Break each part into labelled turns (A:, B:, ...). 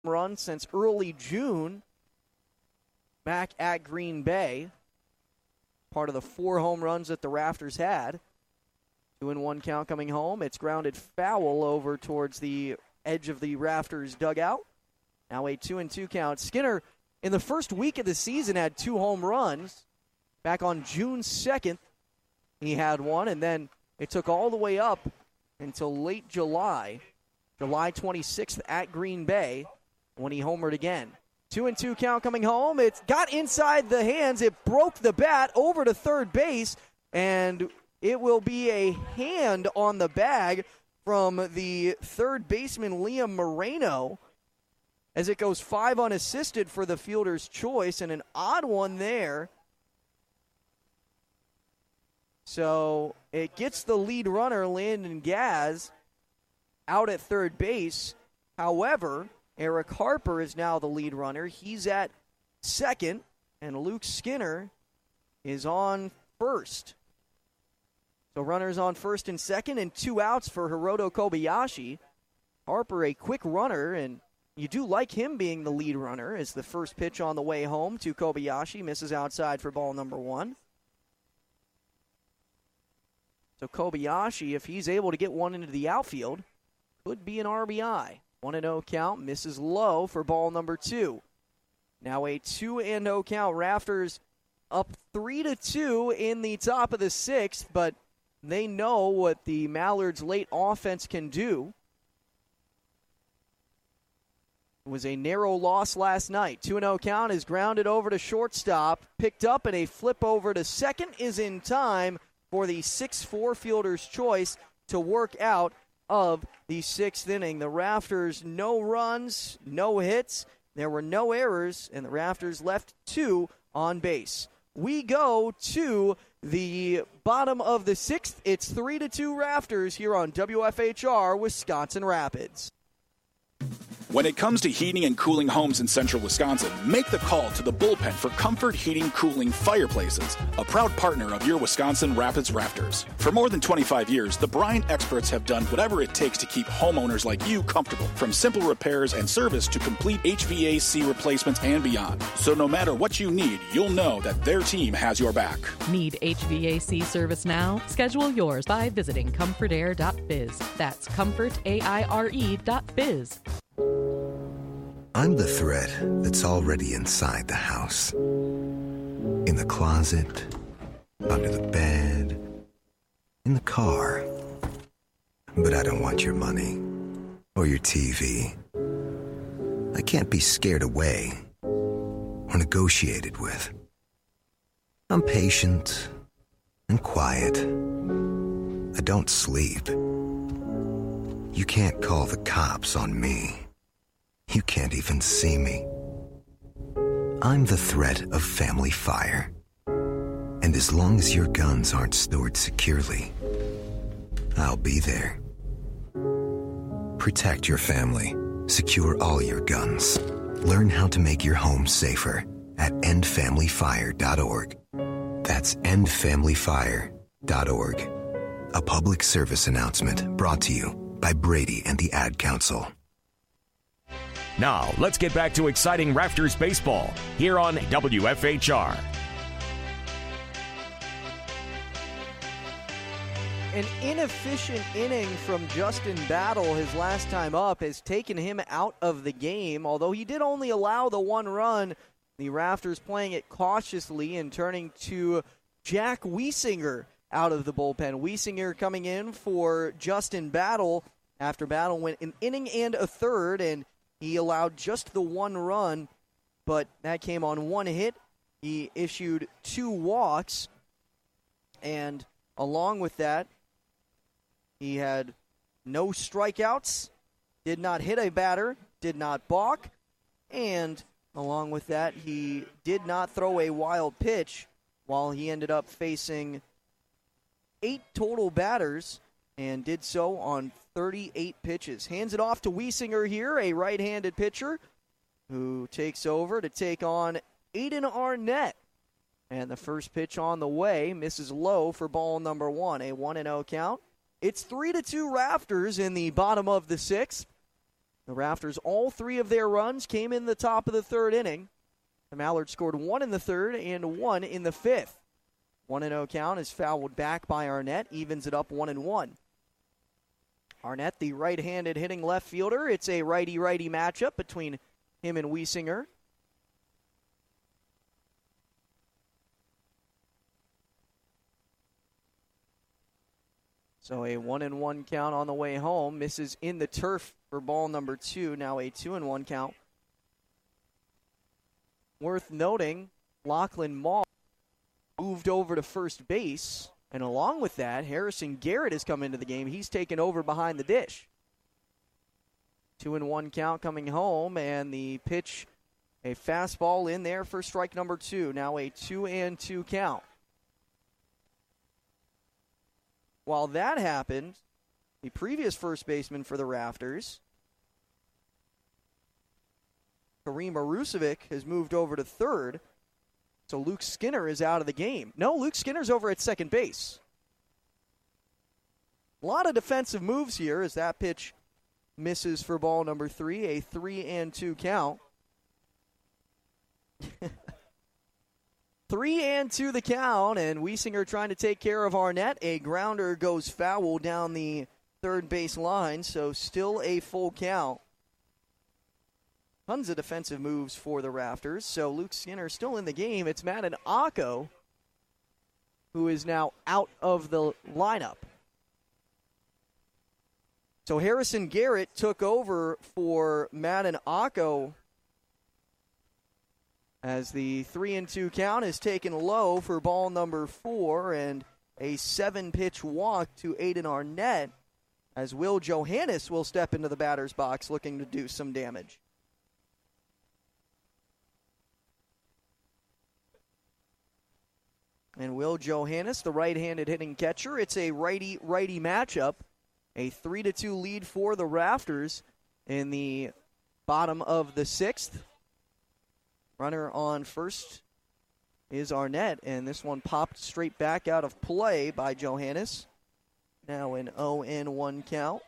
A: run since early June back at Green Bay. Part of the 4 home runs that the Rafters had. 2-1 count coming home. It's grounded foul over towards the edge of the Rafters dugout. Now a 2-2 count. Skinner, in the first week of the season, had 2 home runs. Back on June 2nd, he had one, and then it took all the way up until late July, July 26th at Green Bay, when he homered again. 2-2 count coming home. It got inside the hands. It broke the bat over to third base, and it will be a hand on the bag from the third baseman, Liam Moreno, as it goes 5 unassisted for the fielder's choice, and an odd one there. So it gets the lead runner, Landon Gaz, out at third base. However, Eric Harper is now the lead runner. He's at second, and Luke Skinner is on first. So runners on first and second, and 2 outs for Hiroto Kobayashi. Harper, a quick runner, and you do like him being the lead runner, as the first pitch on the way home to Kobayashi misses outside for ball number 1. So Kobayashi, if he's able to get one into the outfield, could be an RBI. 1-0 count, misses low for ball number 2. Now a 2-0 count. Rafters up 3-2 in the top of the 6th, but they know what the Mallards' late offense can do. It was a narrow loss last night. 2-0 count is grounded over to shortstop, picked up, and a flip over to second is in time for the 6-4 fielder's choice to work out of the 6th inning. The Rafters, no runs, no hits. There were no errors, and the Rafters left 2 on base. We go to the bottom of the 6th. It's 3-2 Rafters here on WFHR Wisconsin Rapids.
B: When it comes to heating and cooling homes in central Wisconsin, make the call to the Bullpen for Comfort Heating Cooling Fireplaces, a proud partner of your Wisconsin Rapids Rafters. For more than 25 years, the Bryant experts have done whatever it takes to keep homeowners like you comfortable, from simple repairs and service to complete HVAC replacements and beyond. So no matter what you need, you'll know that their team has your back.
C: Need HVAC service now? Schedule yours by visiting comfortair.biz. That's comfortaire.biz.
D: I'm the thread that's already inside the house. In the closet, under the bed, in the car. But I don't want your money or your TV. I can't be scared away or negotiated with. I'm patient and quiet. I don't sleep. You can't call the cops on me. You can't even see me. I'm the threat of family fire. And as long as your guns aren't stored securely, I'll be there. Protect your family. Secure all your guns. Learn how to make your home safer at endfamilyfire.org. That's endfamilyfire.org. A public service announcement brought to you by Brady and the Ad Council.
E: Now, let's get back to exciting Rafters baseball here on WFHR.
A: An inefficient inning from Justin Battle his last time up has taken him out of the game. Although he did only allow the 1 run, the Rafters playing it cautiously and turning to Jack Wiesinger out of the bullpen. Wiesinger coming in for Justin Battle after Battle went an inning and a third, and he allowed just the 1 run, but that came on 1 hit. He issued 2 walks, and along with that, he had no strikeouts, did not hit a batter, did not balk, and along with that, he did not throw a wild pitch, while he ended up facing 8 total batters and did so on 38 pitches. Hands it off to Wiesinger here, a right-handed pitcher who takes over to take on Aiden Arnett. And the first pitch on the way misses low for ball number 1, a 1-0 count. It's 3-2 Rafters in the bottom of the 6th. The Rafters, all three of their runs came in the top of the third inning. The Mallards scored one in the third and one in the fifth. 1-0 count is fouled back by Arnett, evens it up 1-1. Arnett, the right-handed hitting left fielder. It's a righty-righty matchup between him and Wiesinger. So a 1-1 count on the way home. Misses in the turf for ball number 2. Now a 2-1 count. Worth noting, Lachlan Maul moved over to first base. And along with that, Harrison Garrett has come into the game. He's taken over behind the dish. 2-1 count coming home. And the pitch, a fastball in there for strike number 2. Now a 2-2 count. While that happened, the previous first baseman for the Rafters, Kareem Arusevic, has moved over to third. So Luke Skinner is out of the game. No, Luke Skinner's over at second base. A lot of defensive moves here as that pitch misses for ball number 3, a 3-2 count. 3-2 the count, and Wiesinger trying to take care of Arnett. A grounder goes foul down the third base line, so still a full count. Tons of defensive moves for the Rafters, so Luke Skinner still in the game. It's Madden Akko who is now out of the lineup. So Harrison Garrett took over for Madden Akko as the 3-2 count is taken low for ball number 4 and a 7-pitch walk to Aiden Arnett as Will Johannes will step into the batter's box looking to do some damage. And Will Johannes, the right-handed hitting catcher, it's a righty-righty matchup. A 3-2 lead for the Rafters in the bottom of the 6th. Runner on first is Arnett, and this one popped straight back out of play by Johannes. Now an 0-1 count.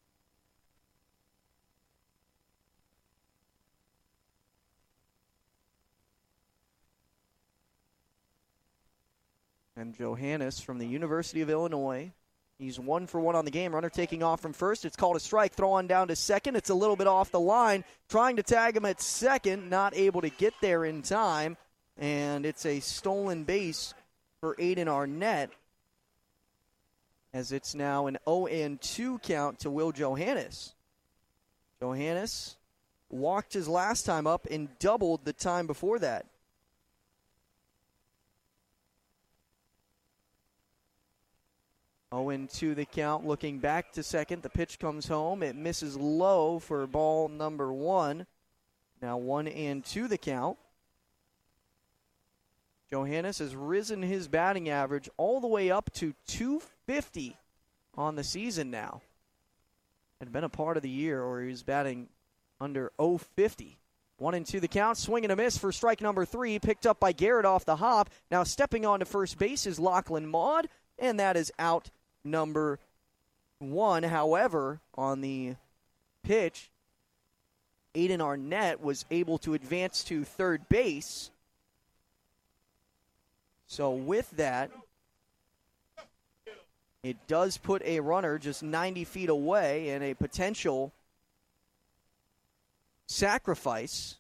A: And Johannes from the University of Illinois. He's 1 for 1 on the game. Runner taking off from first. It's called a strike. Throw on down to second. It's a little bit off the line. Trying to tag him at second. Not able to get there in time. And it's a stolen base for Aiden Arnett. As it's now an 0-2 count to Will Johannes. Johannes walked his last time up and doubled the time before that. To the count, looking back to second. The pitch comes home. It misses low for ball number 1. Now 1-2 the count. Johannes has risen his batting average all the way up to 250 on the season now. Had been a part of the year where he was batting under 050. 1-2 the count. Swing and a miss for strike number 3. Picked up by Garrett off the hop. Now stepping on to first base is Lachlan Maud, and that is out number 1. However, on the pitch, Aiden Arnett was able to advance to third base. So with that, it does put a runner just 90 feet away and a potential sacrifice.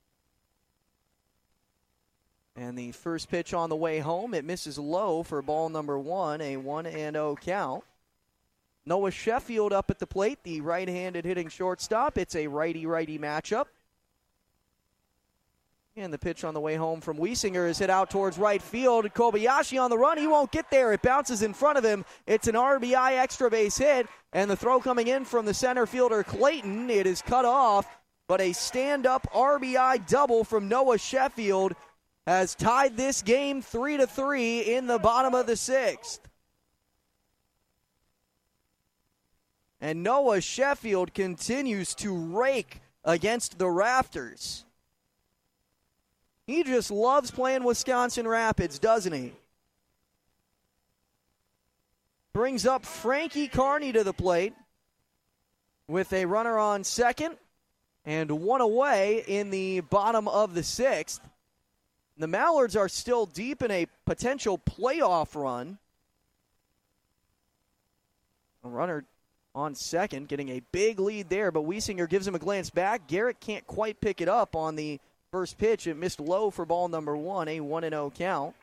A: And the first pitch on the way home, it misses low for ball number 1, a 1-0 count. Noah Sheffield up at the plate, the right-handed hitting shortstop. It's a righty-righty matchup. And the pitch on the way home from Wiesinger is hit out towards right field. Kobayashi on the run. He won't get there. It bounces in front of him. It's an RBI extra base hit. And the throw coming in from the center fielder, Clayton. It is cut off. But a stand-up RBI double from Noah Sheffield has tied this game 3-3 in the bottom of the 6th. And Noah Sheffield continues to rake against the Rafters. He just loves playing Wisconsin Rapids, doesn't he? Brings up Frankie Carney to the plate with a runner on second and one away in the bottom of the sixth. The Mallards are still deep in a potential playoff run. A runner on second, getting a big lead there, but Wiesinger gives him a glance back. Garrett can't quite pick it up on the first pitch. It missed low for ball number one, a 1-0 count.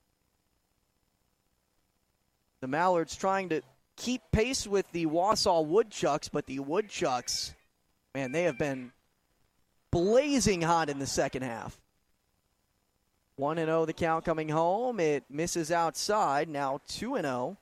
A: The Mallards trying to keep pace with the Wausau Woodchucks, but the Woodchucks, man, they have been blazing hot in the second half. 1-0 the count coming home. It misses outside. Now 2-0.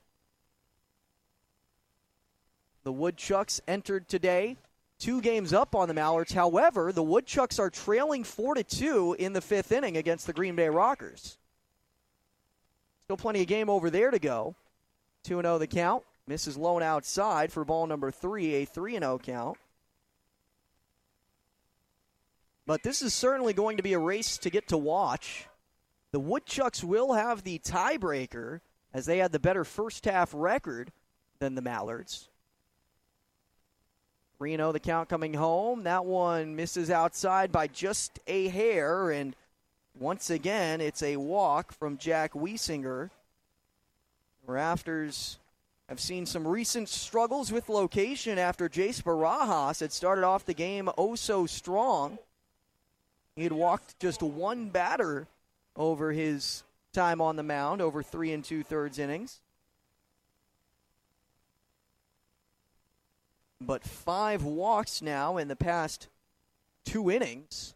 A: The Woodchucks entered today 2 games up on the Mallards. However, the Woodchucks are trailing 4-2 in the 5th inning against the Green Bay Rockers. Still plenty of game over there to go. 2-0 the count. Misses low and outside for ball number 3, a 3-0 count. But this is certainly going to be a race to get to watch. The Woodchucks will have the tiebreaker as they had the better first half record than the Mallards. 3-0 the count coming home. That one misses outside by just a hair, and once again it's a walk from Jack Wiesinger. Rafters have seen some recent struggles with location after Jace Barajas had started off the game oh so strong. He had walked just one batter over his time on the mound, over 3 2/3 innings. But 5 walks now in the past 2 innings.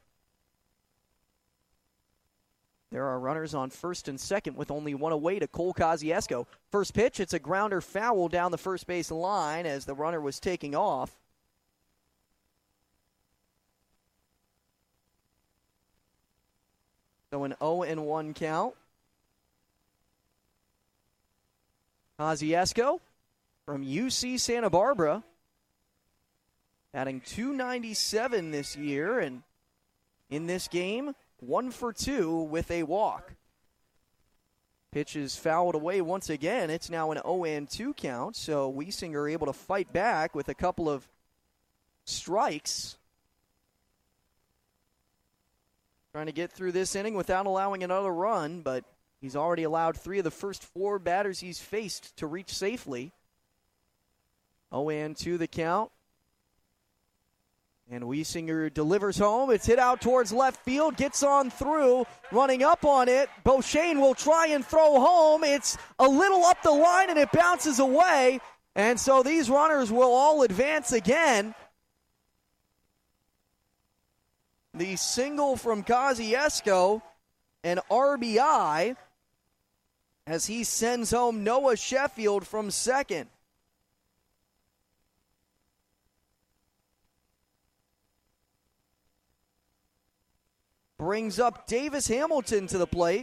A: There are runners on first and second with only one away to Cole Kosciuszko. First pitch, it's a grounder foul down the first base line as the runner was taking off. So an 0-1 count. Kosciuszko from UC Santa Barbara, adding .297 this year, and in this game, 1 for 2 with a walk. Pitch is fouled away once again. It's now an 0-2 count, so Wiesinger able to fight back with a couple of strikes. Trying to get through this inning without allowing another run, but he's already allowed 3 of the first 4 batters he's faced to reach safely. 0-2 the count. And Wiesinger delivers home. It's hit out towards left field, gets on through, running up on it. Beauchene will try and throw home. It's a little up the line, and it bounces away. And so these runners will all advance again. The single from Kosciuszko, an RBI, as he sends home Noah Sheffield from second. Brings up Davis Hamilton to the plate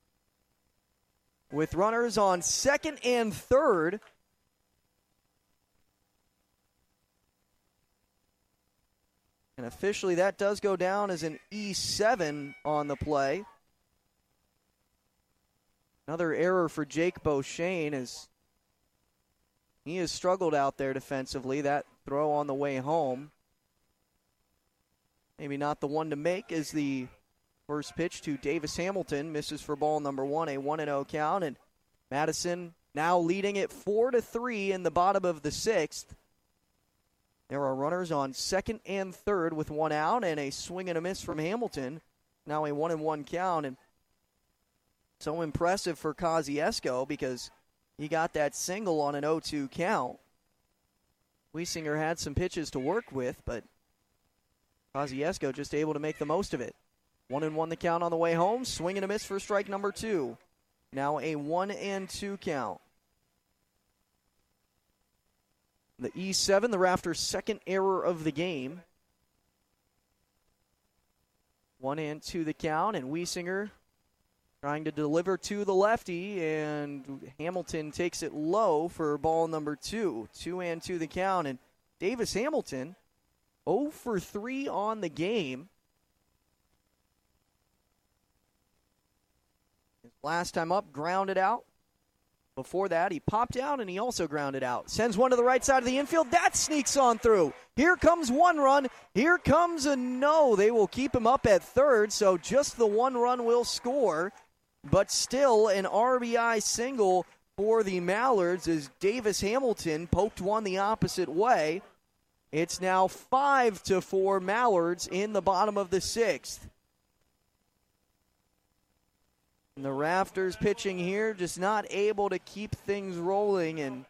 A: with runners on second and third. And officially that does go down as an E7 on the play. Another error for Jake Beauchene as he has struggled out there defensively. That throw on the way home, maybe not the one to make, as the first pitch to Davis Hamilton misses for ball number 1, a 1-0 count. And Madison now leading it 4-3 in the bottom of the 6th. There are runners on second and third with 1 out, and a swing and a miss from Hamilton. Now a 1-1 count, and so impressive for Kosciuszko because he got that single on an 0-2 count. Wiesinger had some pitches to work with, but Kosciuszko just able to make the most of it. 1-1 the count on the way home. Swing and a miss for strike number 2. Now a 1-2 count. The E7, the Rafters' second error of the game. 1-2 the count, and Wiesinger trying to deliver to the lefty, and Hamilton takes it low for ball number 2. 2-2 the count, and Davis Hamilton 0 for 3 on the game. His last time up, grounded out Before that, he popped out and he also grounded out. Sends one to the right side of the infield. That sneaks on through. Here comes one run. Here comes a no. They will keep him up at third, so just the one run will score. But still an RBI single for the Mallards as Davis Hamilton poked one the opposite way. It's now 5-4 Mallards in the bottom of the sixth. And the Rafters pitching here just not able to keep things rolling. And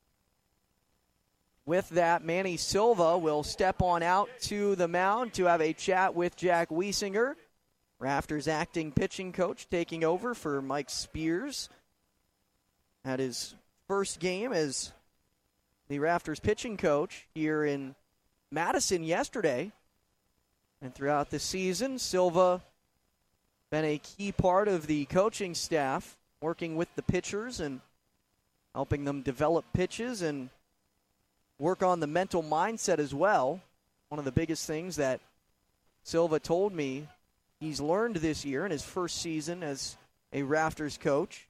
A: with that, Manny Silva will step on out to the mound to have a chat with Jack Wiesinger. Rafters acting pitching coach taking over for Mike Spears. Had his first game as the Rafters pitching coach here in Madison yesterday. And throughout the season, Silva been a key part of the coaching staff, working with the pitchers and helping them develop pitches and work on the mental mindset as well. One of the biggest things that Silva told me he's learned this year in his first season as a Rafters coach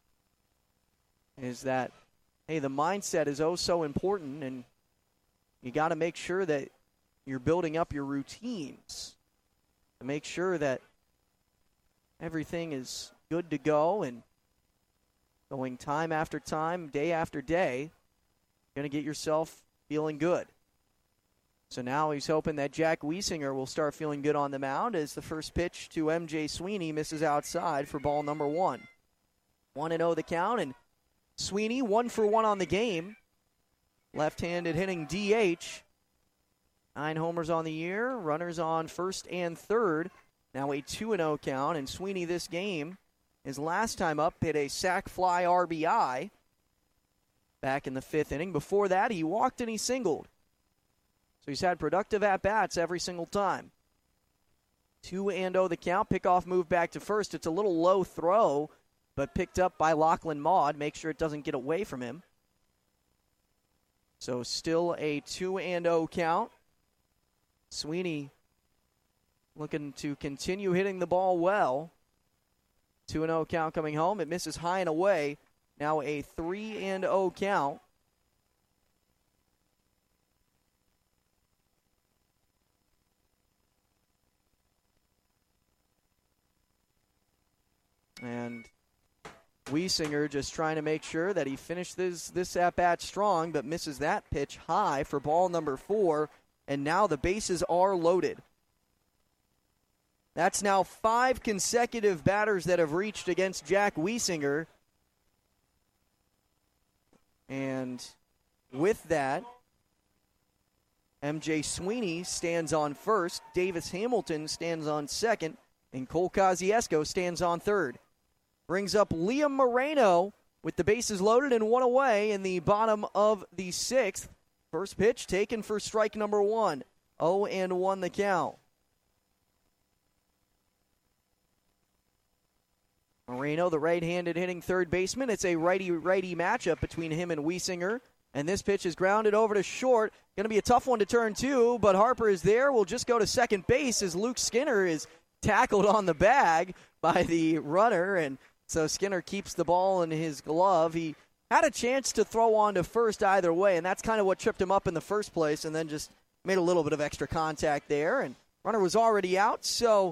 A: is that, hey, the mindset is oh so important, and you got to make sure that you're building up your routines to make sure that everything is good to go and going time after time, day after day, going to get yourself feeling good. So now he's hoping that Jack Wiesinger will start feeling good on the mound as the first pitch to MJ Sweeney misses outside for ball number 1. 1-0 the count, and Sweeney 1 for 1 on the game. Left-handed hitting DH. 9 homers on the year, runners on first and third. Now a 2-0 count, and Sweeney this game, his last time up, hit a sac fly RBI back in the 5th inning. Before that, he walked and he singled. So he's had productive at-bats every single time. 2-0 the count, pickoff move back to first. It's a little low throw, but picked up by Lachlan Maud. Make sure it doesn't get away from him. So still a 2-0 count. Sweeney looking to continue hitting the ball well. 2-0 count coming home. It misses high and away. Now a 3-0 count. And Wiesinger just trying to make sure that he finished this at-bat strong, but misses that pitch high for ball number 4. And now the bases are loaded. That's now 5 consecutive batters that have reached against Jack Wiesinger. And with that, MJ Sweeney stands on first, Davis Hamilton stands on second, and Cole Kosciuszko stands on third. Brings up Liam Moreno with the bases loaded and 1 away in the bottom of the 6th. First pitch taken for strike number 1. 0-1 the count. Moreno, the right-handed hitting third baseman. It's a righty-righty matchup between him and Wiesinger. And this pitch is grounded over to short. Going to be a tough one to turn to, but Harper is there. We'll just go to second base as Luke Skinner is tackled on the bag by the runner. And so Skinner keeps the ball in his glove. He had a chance to throw on to first either way, and that's kind of what tripped him up in the first place, and then just made a little bit of extra contact there. And runner was already out, so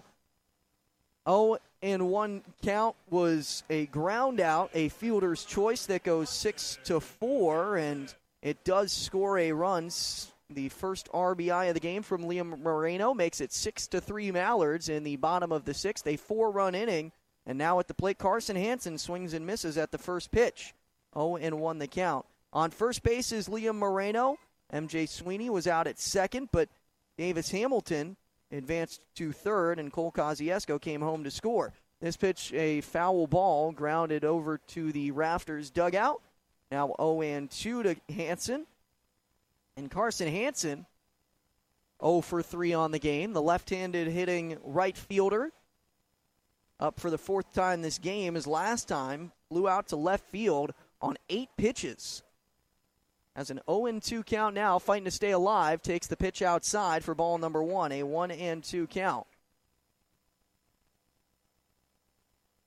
A: 0-1 count was a ground out, a fielder's choice that goes 6-4, and it does score a run. The first RBI of the game from Liam Moreno makes it 6-3 Mallards in the bottom of the 6th, a 4-run inning. And now at the plate, Carson Hansen swings and misses at the first pitch. 0-1 the count. On first base is Liam Moreno. MJ Sweeney was out at second, but Davis Hamilton advanced to third, and Cole Kosciuszko came home to score. This pitch, a foul ball, grounded over to the Rafters dugout. Now 0-2 to Hansen. And Carson Hansen, 0 for 3 on the game. The left-handed hitting right fielder, up for the 4th time this game. His last time flew out to left field on 8 pitches. Has an 0-2 count now, fighting to stay alive. Takes the pitch outside for ball number 1, a 1-2 count.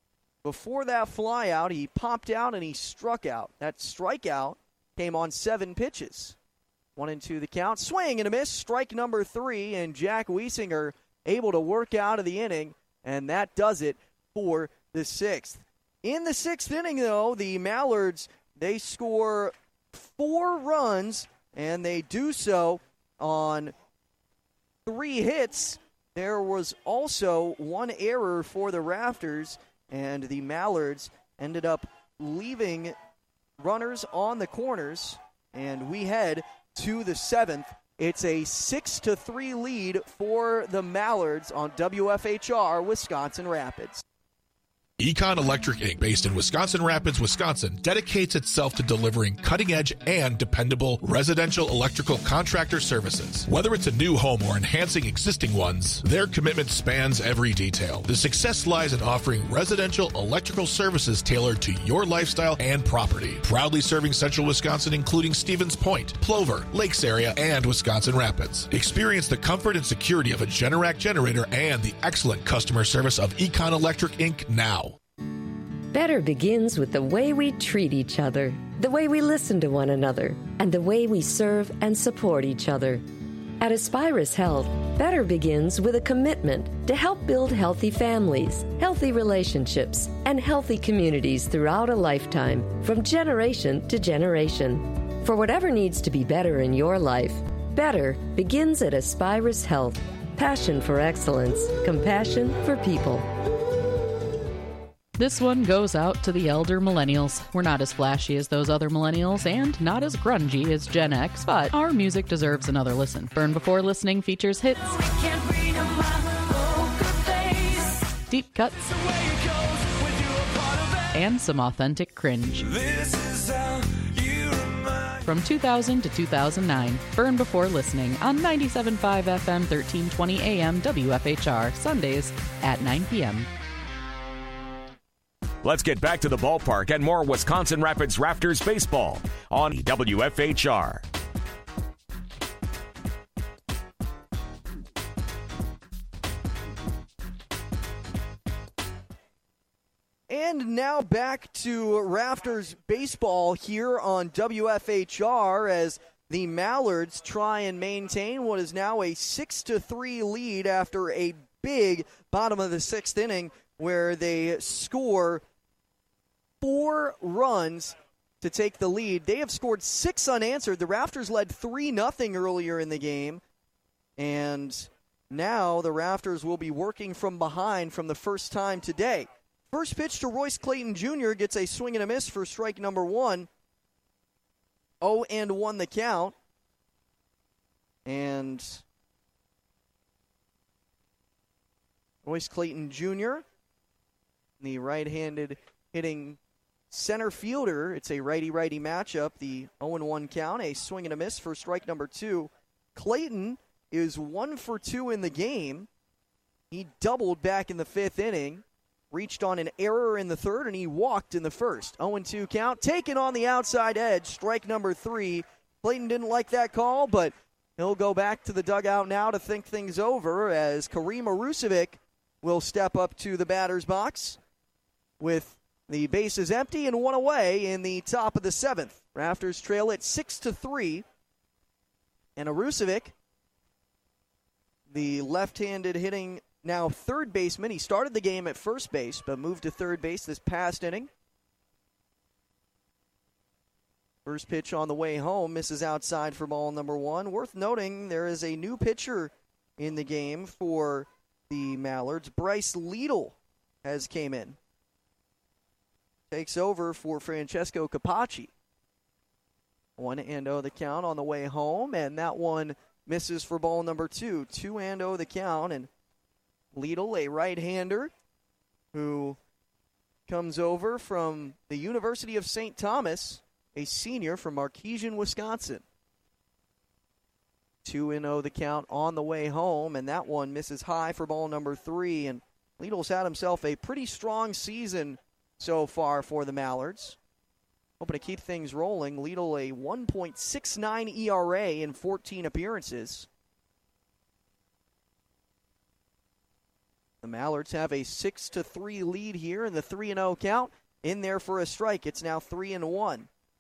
A: before that flyout, he popped out and he struck out. That strikeout came on 7 pitches. 1-2 the count. Swing and a miss. Strike number 3, and Jack Wiesinger able to work out of the inning, and that does it for the 6th. In the 6th inning, though, the Mallards, they score 4 runs, and they do so on 3 hits. There was also 1 error for the Rafters, and the Mallards ended up leaving runners on the corners, and we head to the 7th. It's a 6-3 lead for the Mallards on WFHR Wisconsin Rapids.
F: Econ Electric Inc., based in Wisconsin Rapids, Wisconsin, dedicates itself to delivering cutting-edge and dependable residential electrical contractor services. Whether it's a new home or enhancing existing ones, their commitment spans every detail. The success lies in offering residential electrical services tailored to your lifestyle and property. Proudly serving central Wisconsin, including Stevens Point, Plover, Lakes area, and Wisconsin Rapids. Experience the comfort and security of a Generac generator and the excellent customer service of Econ Electric Inc. now.
G: Better begins with the way we treat each other, the way we listen to one another, and the way we serve and support each other. At Aspirus Health, better begins with a commitment to help build healthy families, healthy relationships, and healthy communities throughout a lifetime, from generation to generation. For whatever needs to be better in your life, better begins at Aspirus Health. Passion for excellence, compassion for people.
C: This one goes out to the elder millennials. We're not as flashy as those other millennials and not as grungy as Gen X, but our music deserves another listen. Burn Before Listening features hits, deep cuts, and some authentic cringe. From 2000 to 2009, Burn Before Listening on 97.5 FM, 1320 AM, WFHR, Sundays at 9 p.m.
E: Let's get back to the ballpark and more Wisconsin Rapids Raptors baseball on WFHR.
A: And now back to Rafters baseball here on WFHR as the Mallards try and maintain what is now a 6-3 lead after a big bottom of the 6th inning where they score 4 runs to take the lead. They have scored 6 unanswered. The Rafters led 3-0 earlier in the game. And now the Rafters will be working from behind from the first time today. First pitch to Royce Clayton Jr. gets a swing and a miss for strike number 1. 0-1 the count. And Royce Clayton Jr., the right-handed hitting center fielder. It's a righty-righty matchup. The 0-1 count, a swing and a miss for strike number 2. Clayton is 1 for 2 in the game. He doubled back in the 5th inning, reached on an error in the 3rd, and he walked in the 1st. 0-2 count, taken on the outside edge, strike number 3. Clayton didn't like that call, but he'll go back to the dugout now to think things over as Kareem Arusevic will step up to the batter's box with the bases empty and 1 away in the top of the 7th. Rafters trail it 6-3. And Arusevic, the left-handed hitting now third baseman. He started the game at first base, but moved to third base this past inning. First pitch on the way home, misses outside for ball number 1. Worth noting, there is a new pitcher in the game for the Mallards. Bryce Liedl has came in. Takes over for Francesco Capacci. 1-0 the count on the way home, and that one misses for ball number 2. 2-0 the count, and Liedl, a right-hander who comes over from the University of St. Thomas, a senior from Marquesian, Wisconsin. 2-0 the count on the way home, and that one misses high for ball number 3. And Liedl's had himself a pretty strong season so far for the Mallards. Hoping to keep things rolling. Liedl a 1.69 ERA in 14 appearances. The Mallards have a 6-3 lead here in the 3-0 count. In there for a strike. It's now 3-1.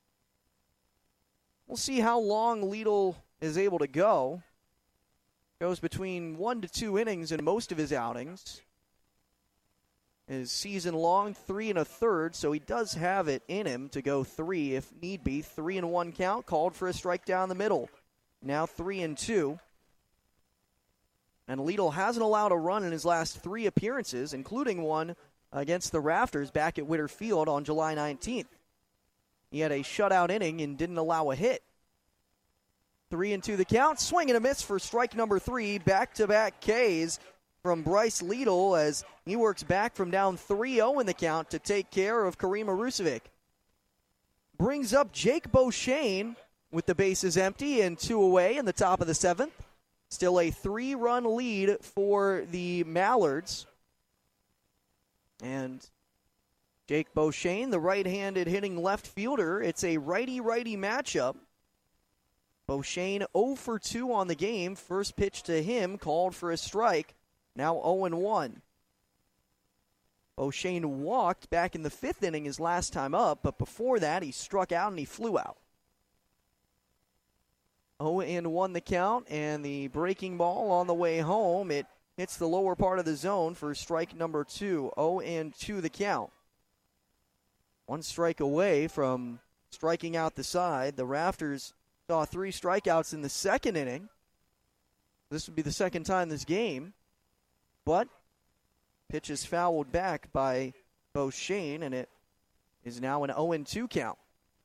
A: We'll see how long Lidl is able to go. Goes between 1 to 2 innings in most of his outings. His season long, 3 1/3, so he does have it in him to go 3 if need be. 3-1 count, called for a strike down the middle. Now 3-2. And Lidl hasn't allowed a run in his last 3 appearances, including one against the Rafters back at Witter Field on July 19th. He had a shutout inning and didn't allow a hit. 3-2 the count. Swing and a miss for strike number 3. Back-to-back Ks from Bryce Lidl as he works back from down 3-0 in the count to take care of Kareem Arusevic. Brings up Jake Beauchene with the bases empty and 2 away in the top of the 7th. Still a 3-run lead for the Mallards. And Jake Beauchene, the right-handed hitting left fielder, it's a righty-righty matchup. Beauchene 0 for 2 on the game. First pitch to him, called for a strike. Now 0-1. Beauchene walked back in the 5th inning his last time up, but before that he struck out and he flew out. 0-1 the count, and the breaking ball on the way home. It hits the lower part of the zone for strike number 2. 0-2 the count. 1 strike away from striking out the side. The Rafters saw 3 strikeouts in the 2nd inning. This would be the 2nd time this game. But pitch is fouled back by Beauchene, and it is now an 0-2 count.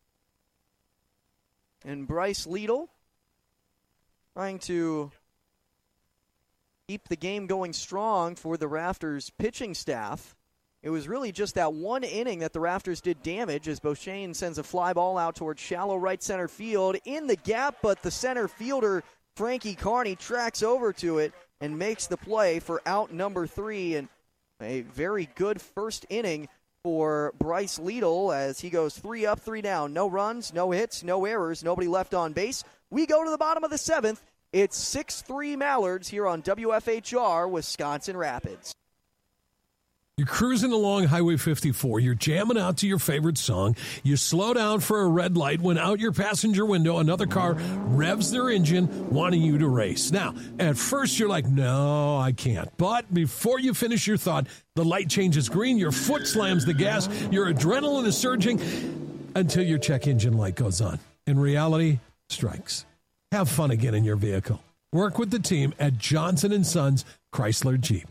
A: And Bryce Lidl trying to keep the game going strong for the Rafters pitching staff. It was really just that 1 inning that the Rafters did damage as Beauchene sends a fly ball out towards shallow right center field in the gap, but the center fielder, Frankie Carney, tracks over to it and makes the play for out number 3. And a very good first inning for Bryce Lidl as he goes 3 up, 3 down. No runs, no hits, no errors, nobody left on base. We go to the bottom of the 7th. It's 6-3 Mallards here on WFHR, Wisconsin Rapids.
H: You're cruising along Highway 54. You're jamming out to your favorite song. You slow down for a red light when out your passenger window, another car revs their engine, wanting you to race. Now, at first you're like, no, I can't. But before you finish your thought, the light changes green, your foot slams the gas, your adrenaline is surging until your check engine light goes on. And reality strikes. Have fun again in your vehicle. Work with the team at Johnson & Sons Chrysler Jeep.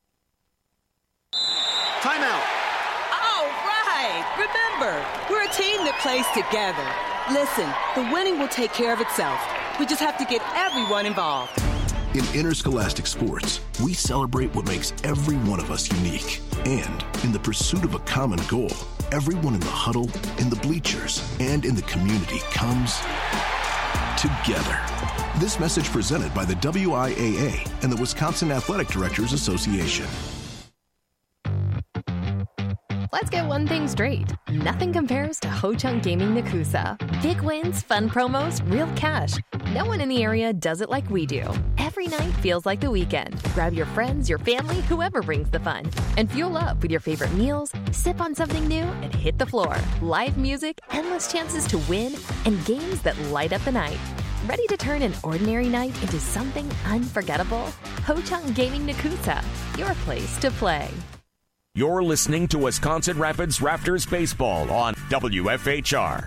A: Timeout.
I: All right. Remember, we're a team that plays together. Listen, the winning will take care of itself. We just have to get everyone involved.
J: In interscholastic sports, we celebrate what makes every one of us unique. And in the pursuit of a common goal, everyone in the huddle, in the bleachers, and in the community comes together. This message presented by the WIAA and the Wisconsin Athletic Directors Association.
K: Let's get one thing straight. Nothing compares to Ho-Chunk Gaming Nakusa. Big wins, fun promos, real cash. No one in the area does it like we do. Every night feels like the weekend. Grab your friends, your family, whoever brings the fun. And fuel up with your favorite meals, sip on something new, and hit the floor. Live music, endless chances to win, and games that light up the night. Ready to turn an ordinary night into something unforgettable? Ho-Chunk Gaming Nakusa, your place to play.
E: You're listening to Wisconsin Rapids Raptors baseball on WFHR.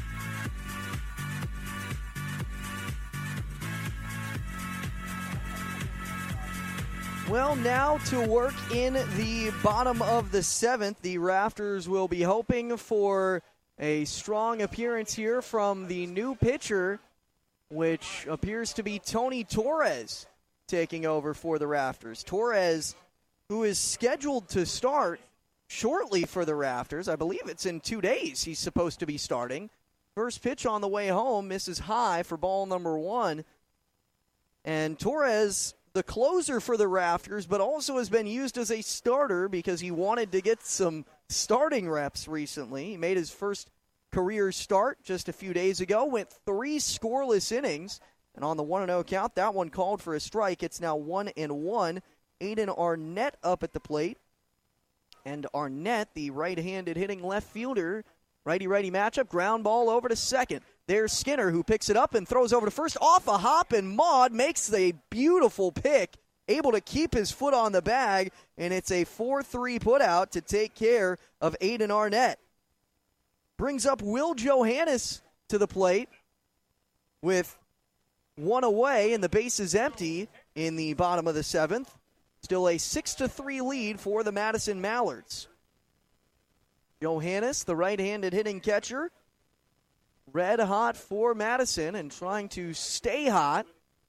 A: Well, now to work in the bottom of the 7th, the Rafters will be hoping for a strong appearance here from the new pitcher, which appears to be Tony Torres taking over for the Rafters. Torres, who is scheduled to start shortly for the Rafters. I believe it's in 2 days he's supposed to be starting. First pitch on the way home, misses high for ball number 1. And Torres, the closer for the Rafters, but also has been used as a starter because he wanted to get some starting reps recently. He made his first career start just a few days ago, went 3 scoreless innings, and on the 1-0 count, that one called for a strike. It's now 1-1. Aiden Arnett up at the plate. And Arnett, the right-handed hitting left fielder, righty-righty matchup, ground ball over to second. There's Skinner, who picks it up and throws over to first. Off a hop, and Maud makes a beautiful pick, able to keep his foot on the bag, and it's a 4-3 putout to take care of Aiden Arnett. Brings up Will Johannes to the plate with one away, and the base is empty in the bottom of the seventh. Still a 6-3 lead for the Madison Mallards. Johannes, the right-handed hitting catcher, red hot for Madison and trying to stay hot.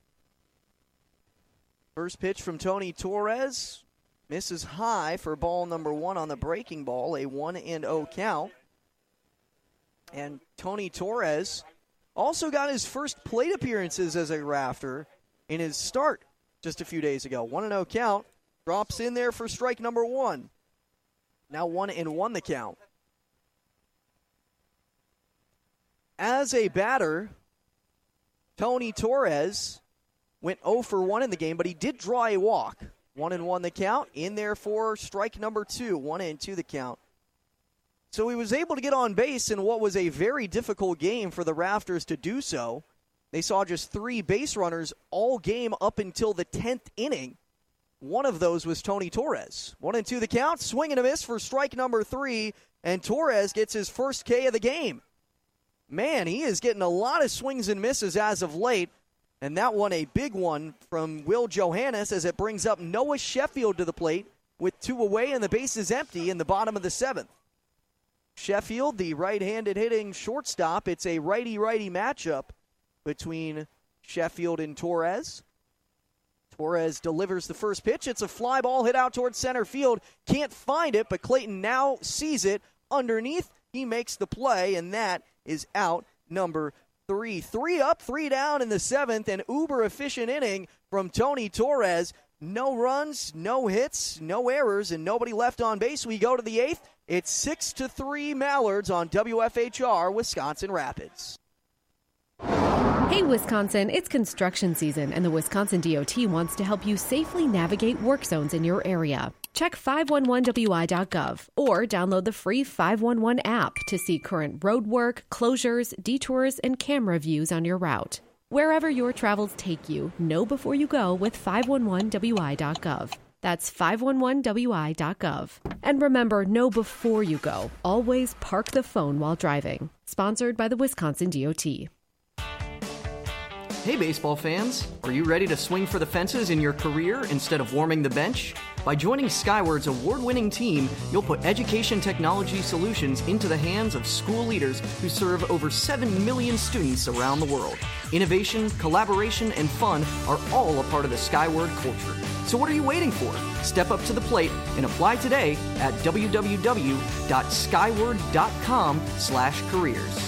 A: First pitch from Tony Torres. Misses high for ball number one on the breaking ball, a 1-0 count. And Tony Torres also got his first plate appearances as a Rafter in his start just a few days ago. 1-0 count. Drops in there for strike number one. Now 1-1 the count. As a batter, Tony Torres went 0 for 1 in the game, but he did draw a walk. 1-1 the count. In there for strike number two. 1-2 the count. So he was able to get on base in what was a very difficult game for the Rafters to do so. They saw just 3 base runners all game up until the 10th inning. One of those was Tony Torres. 1-2 the count. Swing and a miss for strike number 3, and Torres gets his first K of the game. Man, he is getting a lot of swings and misses as of late, and that one a big one from Will Johannes as it brings up Noah Sheffield to the plate with 2 away and the base is empty in the bottom of the 7th. Sheffield, the right-handed hitting shortstop, it's a righty-righty matchup between Sheffield and Torres. Torres delivers the first pitch. It's a fly ball hit out towards center field. Can't find it, but Clayton now sees it underneath. He makes the play, and that is out number 3. 3 up, 3 down in the 7th. An uber-efficient inning from Tony Torres. No runs, no hits, no errors, and nobody left on base. We go to the 8th. It's 6-3 Mallards on WFHR, Wisconsin Rapids.
L: Hey, Wisconsin, it's construction season, and the Wisconsin DOT wants to help you safely navigate work zones in your area. Check 511wi.gov or download the free 511 app to see current road work, closures, detours, and camera views on your route. Wherever your travels take you, know before you go with 511wi.gov. That's 511wi.gov. And remember, know before you go. Always park the phone while driving. Sponsored by the Wisconsin DOT.
A: Hey baseball fans, are you ready to swing for the fences in your career instead of warming the bench? By joining Skyward's award-winning team, you'll put education technology solutions into the hands of school leaders who serve over 7 million students around the world. Innovation, collaboration, and fun are all a part of the Skyward culture. So what are you waiting for? Step up to the plate and apply today at www.skyward.com/careers.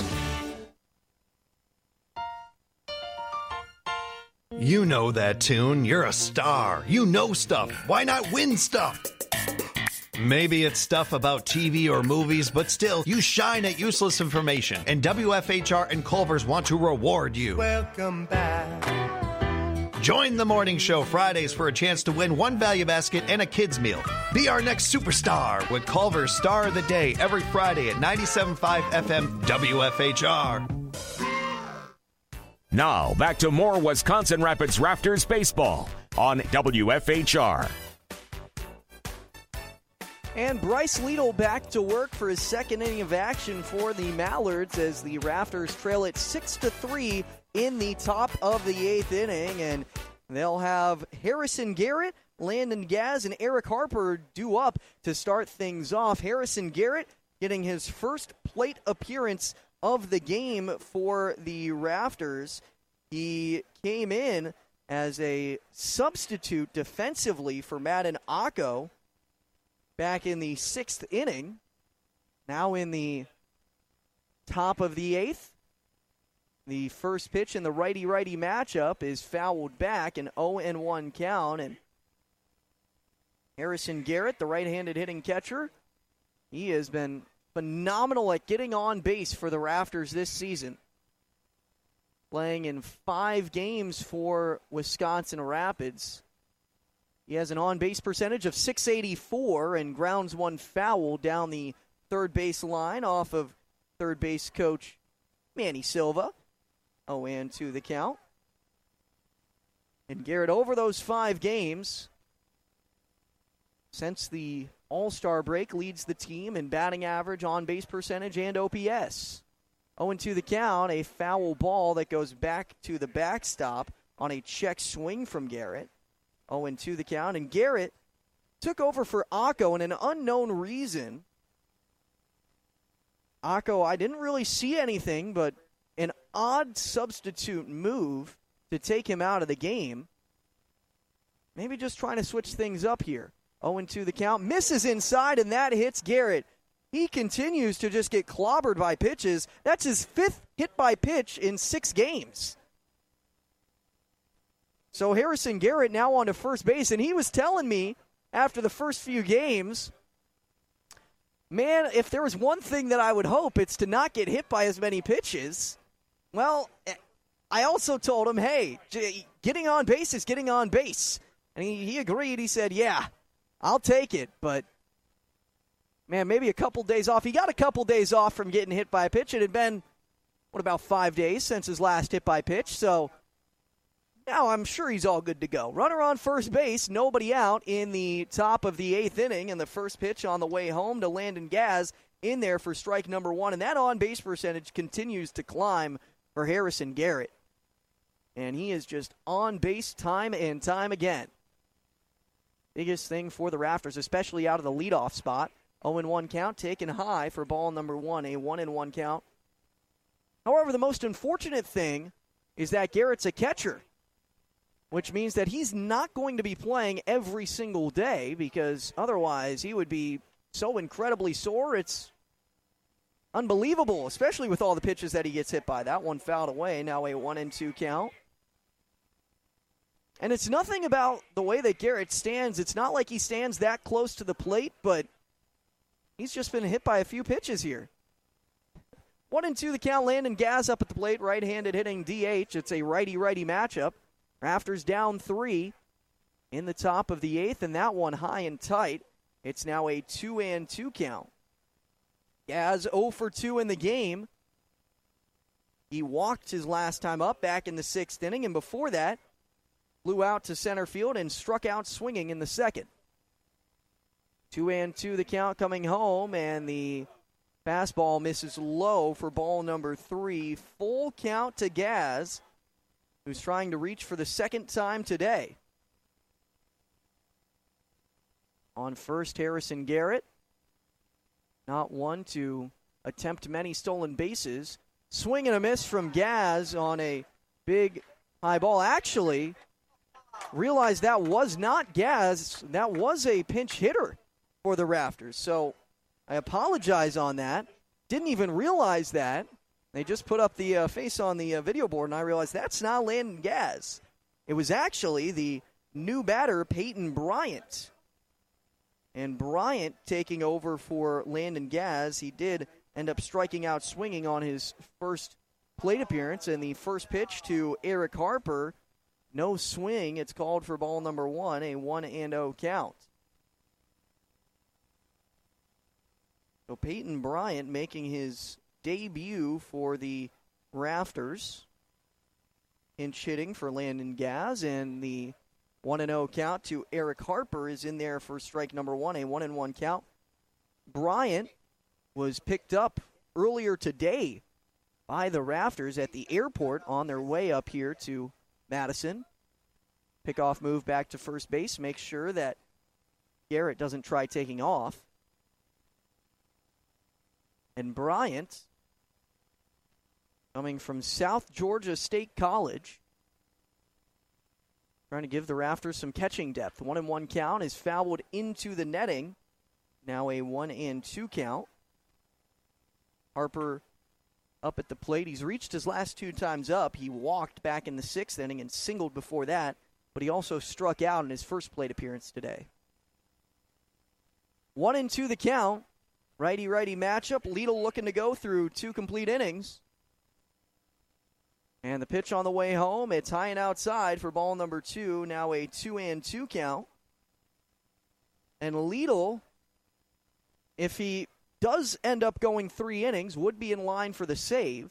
M: You know that tune. You're a star. You know stuff. Why not win stuff? Maybe it's stuff about TV or movies, but still, you shine at useless information. And WFHR and Culver's want to reward you.
N: Welcome back.
M: Join the morning show Fridays for a chance to win 1 value basket and a kid's meal. Be our next superstar with Culver's Star of the Day every Friday at 97.5 FM WFHR.
E: Now, back to more Wisconsin Rapids Rafters baseball on WFHR.
A: And Bryce Liedl back to work for his second inning of action for the Mallards as the Rafters trail it 6-3 in the top of the 8th inning. And they'll have Harrison Garrett, Landon Gaz, and Eric Harper due up to start things off. Harrison Garrett getting his first plate appearance of the game for the Rafters. He came in as a substitute defensively for Madden Acco back in the 6th inning. Now in the top of the 8th, the first pitch in the righty-righty matchup is fouled back, an 0-1 count. And Harrison Garrett, the right-handed hitting catcher, he has been phenomenal at getting on base for the Rafters this season. Playing in 5 games for Wisconsin Rapids. He has an on-base percentage of .684 and grounds one foul down the third base line off of third base coach Manny Silva. 0-2 the count. And Garrett, over those 5 games, since the All-Star break, leads the team in batting average, on-base percentage, and OPS. 0-2 the count, a foul ball that goes back to the backstop on a check swing from Garrett. 0-2 the count, and Garrett took over for Akko, and an unknown reason. Akko, I didn't really see anything, but an odd substitute move to take him out of the game. Maybe just trying to switch things up here. 0-2 the count, misses inside, and that hits Garrett. He continues to just get clobbered by pitches. That's his 5th hit by pitch in 6 games. So Harrison Garrett now on to first base, and he was telling me after the first few games, man, if there was one thing that I would hope, it's to not get hit by as many pitches. Well, I also told him, hey, getting on base is getting on base. And he agreed. He said, yeah, I'll take it. But, man, maybe a couple days off. He got a couple days off from getting hit by a pitch. It had been, about 5 days since his last hit by pitch. So now I'm sure he's all good to go. Runner on first base, nobody out in the top of the 8th inning. And the first pitch on the way home to Landon Gaz in there for strike number 1. And that on-base percentage continues to climb for Harrison Garrett. And he is just on base time and time again. Biggest thing for the Rafters, especially out of the leadoff spot. 0-1 count, taken high for ball number 1, a 1-1 count. However, the most unfortunate thing is that Garrett's a catcher, which means that he's not going to be playing every single day because otherwise he would be so incredibly sore. It's unbelievable, especially with all the pitches that he gets hit by. That one fouled away, now a 1-2 count. And it's nothing about the way that Garrett stands. It's not like he stands that close to the plate, but he's just been hit by a few pitches here. 1-2 the count, Landon Gaz up at the plate, right-handed hitting DH. It's a righty-righty matchup. Rafters down 3 in the top of the 8th, and that one high and tight. It's now a 2-2 count. Gaz 0 for 2 in the game. He walked his last time up back in the 6th inning, and before that, flew out to center field and struck out swinging in the 2nd. 2-2 the count coming home, and the fastball misses low for ball number 3. Full count to Gaz, who's trying to reach for the 2nd time today. On first, Harrison Garrett. Not one to attempt many stolen bases. Swing and a miss from Gaz on a big high ball. Actually, realized that was not Gaz. That was a pinch hitter for the Rafters. So I apologize on that. Didn't even realize that. They just put up the face on the video board, and I realized that's not Landon Gaz. It was actually the new batter, Peyton Bryant. And Bryant taking over for Landon Gaz. He did end up striking out swinging on his first plate appearance, and the first pitch to Eric Harper, no swing. It's called for ball number 1, a 1-0 count. So Peyton Bryant making his debut for the Rafters. Pinch hitting for Landon Gaz, and the 1-0 count to Eric Harper is in there for strike number 1, a 1-1 count. Bryant was picked up earlier today by the Rafters at the airport on their way up here to Madison. Pickoff move back to first base, make sure that Garrett doesn't try taking off. And Bryant, coming from South Georgia State College, trying to give the Rafters some catching depth. 1-1 count is fouled into the netting. Now a 1-2 count. Harper up at the plate. He's reached his last 2 times up. He walked back in the 6th inning and singled before that, but he also struck out in his first plate appearance today. 1-2 the count. Righty-righty matchup. Lidl looking to go through 2 complete innings. And the pitch on the way home, it's high and outside for ball number 2. Now a 2-2 count. And Lidl, if he does end up going 3 innings, would be in line for the save.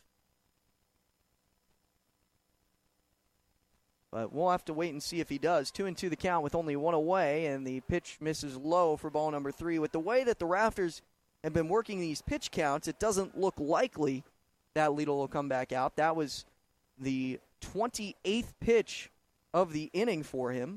A: But we'll have to wait and see if he does. 2-2 the count with only 1 away, and the pitch misses low for ball number 3. With the way that the Rafters have been working these pitch counts, it doesn't look likely that Lidl will come back out. That was the 28th pitch of the inning for him.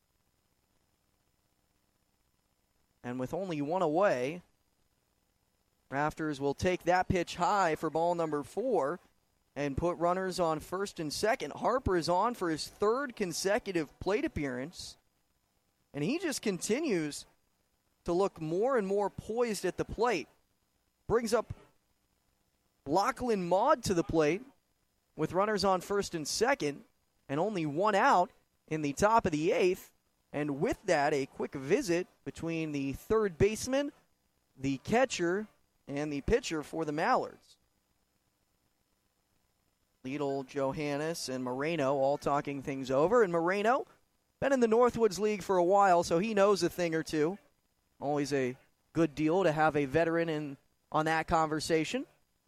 A: And with only 1 away, Rafters will take that pitch high for ball number 4 and put runners on first and second. Harper is on for his 3rd consecutive plate appearance, and he just continues to look more and more poised at the plate. Brings up Lachlan Maud to the plate with runners on first and second, and only 1 out in the top of the 8th. And with that, a quick visit between the third baseman, the catcher, and the pitcher for the Mallards. Lidl, Johannes, and Moreno all talking things over. And Moreno, been in the Northwoods League for a while, so he knows a thing or two. Always a good deal to have a veteran on that conversation.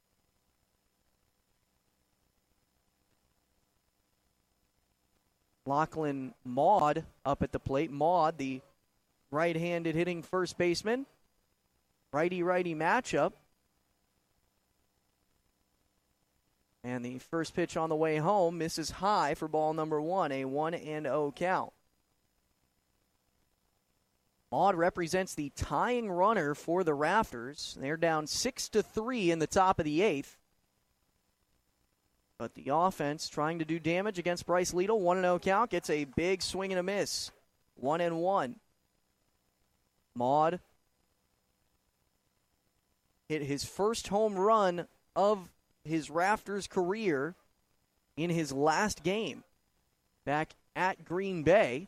A: Lachlan Maud up at the plate. Maud, the right-handed hitting first baseman. Righty-righty matchup. And the first pitch on the way home misses high for ball number 1, a 1-0 count. Maud represents the tying runner for the Rafters. They're down 6-3 in the top of the 8th. But the offense trying to do damage against Bryce Lidl. 1-0 count. Gets a big swing and a miss. 1-1. Maud hit his first home run of his Rafters career in his last game back at Green Bay.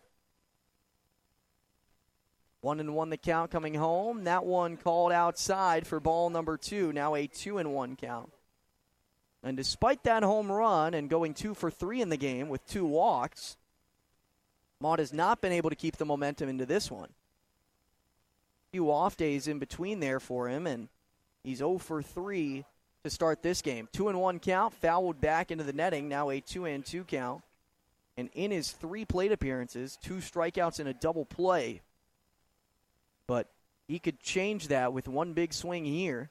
A: 1-1 the count coming home. That one called outside for ball number 2. Now a 2-1 count. And despite that home run and going 2 for 3 in the game with 2 walks, Maud has not been able to keep the momentum into this one. A few off days in between there for him, and he's 0 for 3 to start this game. 2-1 count, fouled back into the netting, now a 2-2 count. And in his 3 plate appearances, 2 strikeouts and a double play. But he could change that with one big swing here.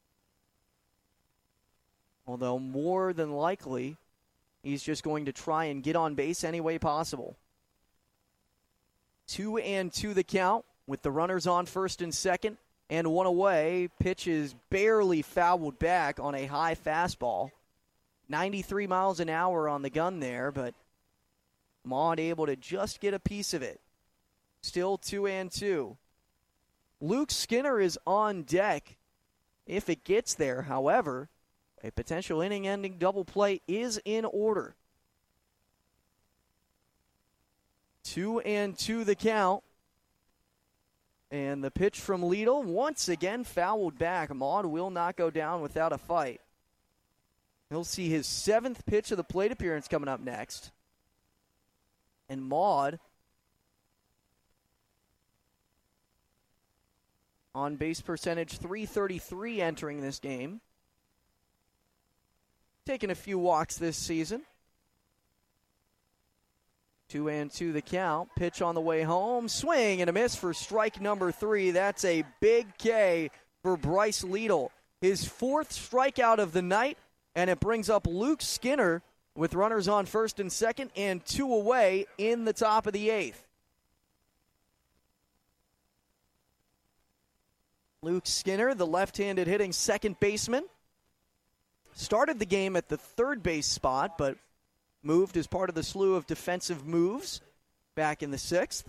A: Although more than likely, he's just going to try and get on base any way possible. 2-2 the count with the runners on first and second and 1 away. Pitch is barely fouled back on a high fastball. 93 miles an hour on the gun there, but Maud able to just get a piece of it. Still 2-2. Luke Skinner is on deck if it gets there. However, a potential inning-ending double play is in order. 2-2 the count. And the pitch from Lidl, once again fouled back. Maud will not go down without a fight. He'll see his 7th pitch of the plate appearance coming up next. And Maud, on base percentage .333 entering this game. Taking a few walks this season. 2-2 the count. Pitch on the way home. Swing and a miss for strike number 3. That's a big K for Bryce Lidl. His 4th strikeout of the night, and it brings up Luke Skinner with runners on first and second and 2 away in the top of the 8th. Luke Skinner, the left-handed hitting second baseman, started the game at the third base spot, but moved as part of the slew of defensive moves back in the 6th.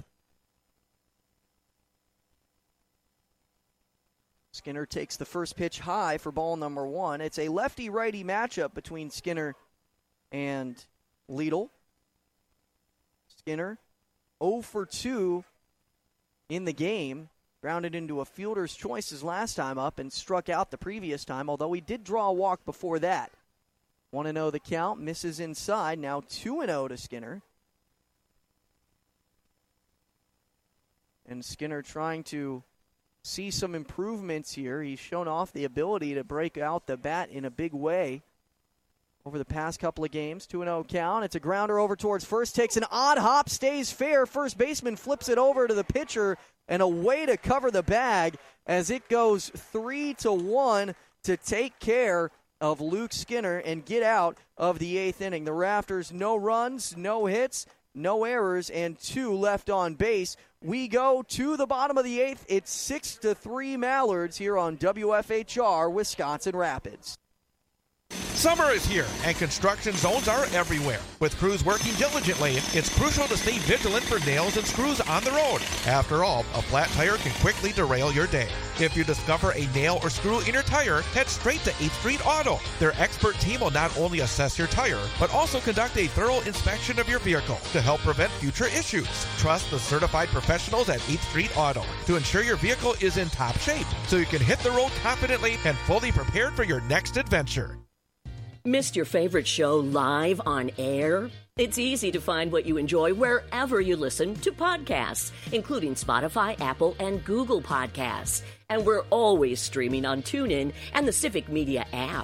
A: Skinner takes the first pitch high for ball number 1. It's a lefty-righty matchup between Skinner and Lidl. Skinner 0 for 2 in the game. Grounded into a fielder's choices last time up and struck out the previous time, although he did draw a walk before that. 1-0 the count, misses inside, now 2-0 to Skinner. And Skinner trying to see some improvements here. He's shown off the ability to break out the bat in a big way over the past couple of games. 2-0 count. It's a grounder over towards first. Takes an odd hop, stays fair. First baseman flips it over to the pitcher, and a way to cover the bag as it goes 3-1 to take care of Luke Skinner and get out of the 8th inning. The Rafters, no runs, no hits, no errors, and 2 left on base. We go to the bottom of the 8th. It's 6-3 Mallards here on WFHR Wisconsin Rapids.
O: Summer is here, and construction zones are everywhere. With crews working diligently, it's crucial to stay vigilant for nails and screws on the road. After all, a flat tire can quickly derail your day. If you discover a nail or screw in your tire, head straight to 8th Street Auto. Their expert team will not only assess your tire, but also conduct a thorough inspection of your vehicle to help prevent future issues. Trust the certified professionals at 8th Street Auto to ensure your vehicle is in top shape, so you can hit the road confidently and fully prepared for your next adventure.
P: Missed your favorite show live on air? It's easy to find what you enjoy wherever you listen to podcasts, including Spotify, Apple, and Google Podcasts. And we're always streaming on TuneIn and the Civic Media app.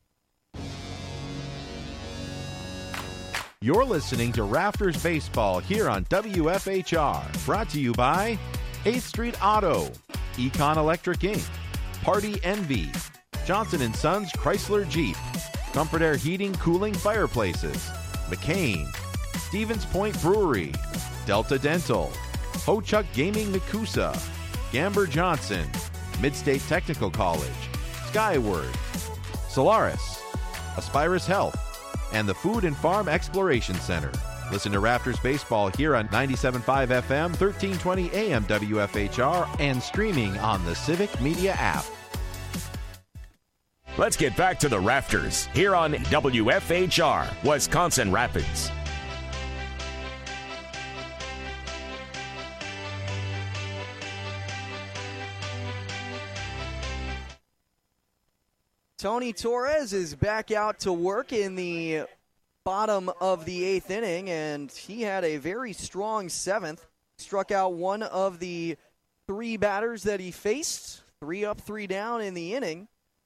Q: You're listening to Rafters Baseball here on WFHR. Brought to you by 8th Street Auto, Econ Electric Inc., Party Envy, Johnson & Sons Chrysler Jeep, Comfort Air Heating, Cooling, Fireplaces, McCain, Stevens Point Brewery, Delta Dental, Ho-Chuck Gaming Nakusa, Gamber Johnson, Midstate Technical College, Skyward, Solaris, Aspirus Health, and the Food and Farm Exploration Center. Listen to Rafters Baseball here on 97.5 FM, 1320 AM WFHR, and streaming on the Civic Media app.
E: Let's get back to the Rafters here on WFHR, Wisconsin Rapids.
A: Tony Torres is back out to work in the bottom of the 8th inning, and he had a very strong 7th. Struck out one of the 3 batters that he faced, 3 up, 3 down in the inning.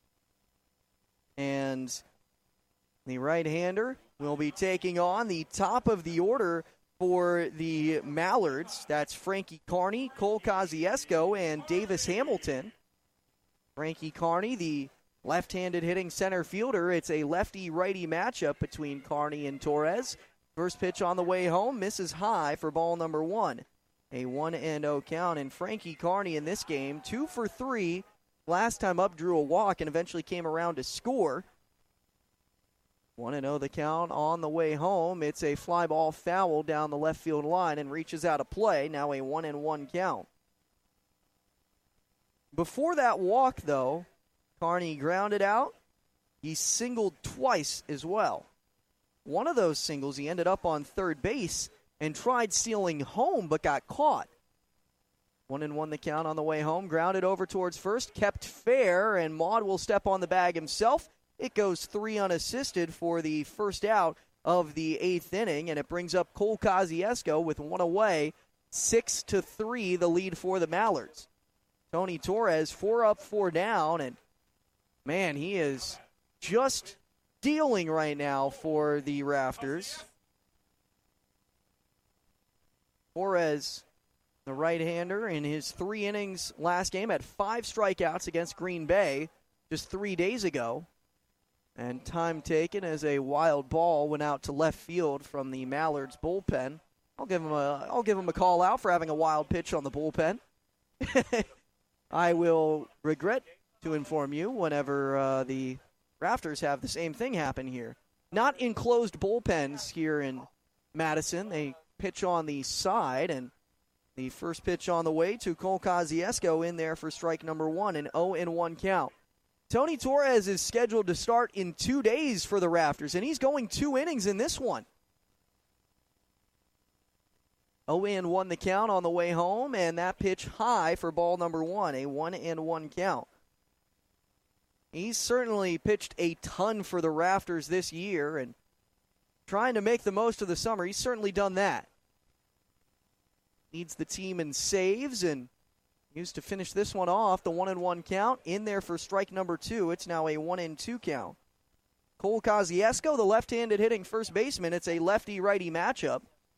A: And the right-hander will be taking on the top of the order for the Mallards. That's Frankie Carney, Cole Kosciuszko, and Davis Hamilton. Frankie Carney, the left-handed hitting center fielder. It's a lefty-righty matchup between Carney and Torres. First pitch on the way home, misses high for ball number 1. A 1-0 count, and Frankie Carney in this game, 2 for 3. Last time up, drew a walk and eventually came around to score. 1-0 the count on the way home. It's a fly ball foul down the left field line and reaches out of play. Now a 1-1 count. Before that walk, though, Carney grounded out. He singled twice as well. One of those singles, he ended up on third base and tried stealing home but got caught. 1-1 the count on the way home. Grounded over towards first. Kept fair, and Maud will step on the bag himself. It goes 3 unassisted for the first out of the 8th inning, and it brings up Cole Kosciuszko with 1 away. 6-3 the lead for the Mallards. Tony Torres 4 up, 4 down, and man, he is just dealing right now for the Rafters. Torres, the right-hander, in his 3 innings last game, had 5 strikeouts against Green Bay just 3 days ago. And time taken as a wild ball went out to left field from the Mallards bullpen. I'll give him a call out for having a wild pitch on the bullpen. I will regret to inform you whenever the Rafters have the same thing happen here. Not enclosed bullpens here in Madison. They pitch on the side, and the first pitch on the way to Cole Kosciuszko in there for strike number 1, an 0-1 count. Tony Torres is scheduled to start in 2 days for the Rafters, and he's going 2 innings in this one. 0-1 the count on the way home, and that pitch high for ball number 1, a 1-1 count. He's certainly pitched a ton for the Rafters this year, and trying to make the most of the summer, he's certainly done that. leads the team in saves and used to finish this one off. The 1-1 count in there for strike number 2. It's now a 1-2 count. Cole Kosciuszko, the left-handed hitting first baseman. It's a lefty-righty matchup.